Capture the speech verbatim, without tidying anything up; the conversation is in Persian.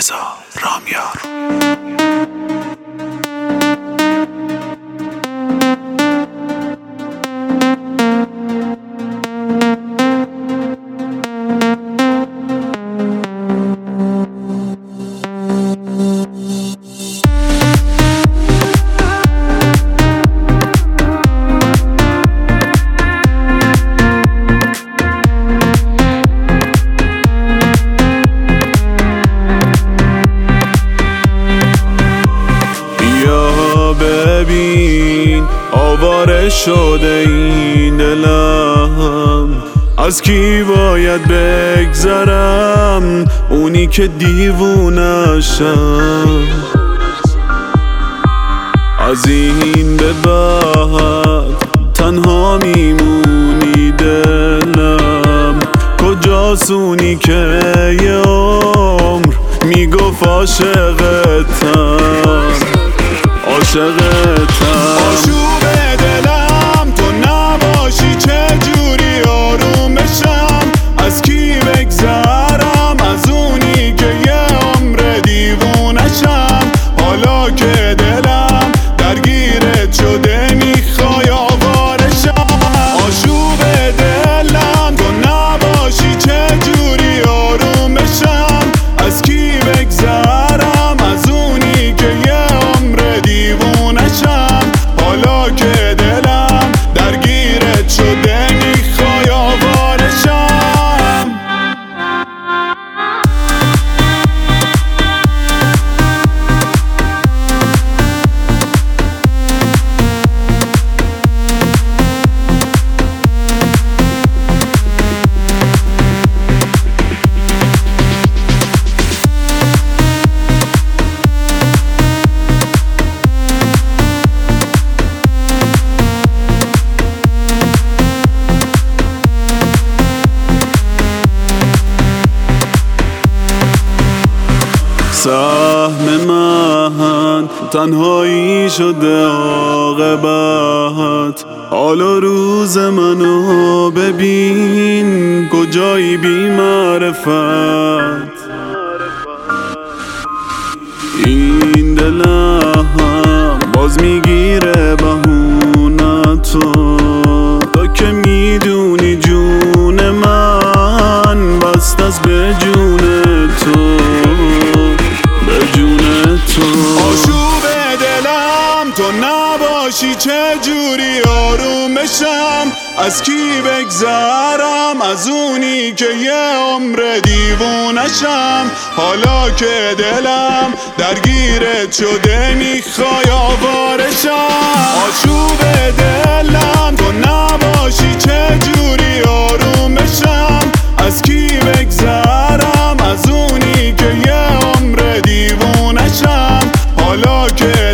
رضا رامیار. ببین آواره شده این دلم، از کی باید بگذرم؟ اونی که دیوونشم. از این به بعد تنها میمونی دلم، کجاست اونی که یه عمر میگفت عاشقتم عاشقتم. آشوب دلم تو نباشی چجوری آروم بشم؟ از کی بگذرم؟ از اونی که یه عمر دیوونشم. حالا که دلم درگیرت شده میخوای آوارشم. آشوب دلم تو نباشی چجوری آروم بشم؟ از کی بگذرم؟ از اونی که یه حالا که دلم درگیرت شده میخوای آوارشم. سهم من تنهایی شده عاقبت، حالا روز منو ببین کجایی بی معرفت. این دلم باز میگیره بهونتو، تو که میدونی جون من بست از به جون تو. آشوب دلم تو نباشی چجوری آروم بشم؟ از کی بگذرم؟ از اونی که یه عمر دیوونشم. حالا که دلم درگیرت شده میخوای آوارشم. آشوب دلم تو نباشی چجوری آروم بشم؟ از کی بگذرم؟ از اونی که یه عمر دیوونشم. حالا که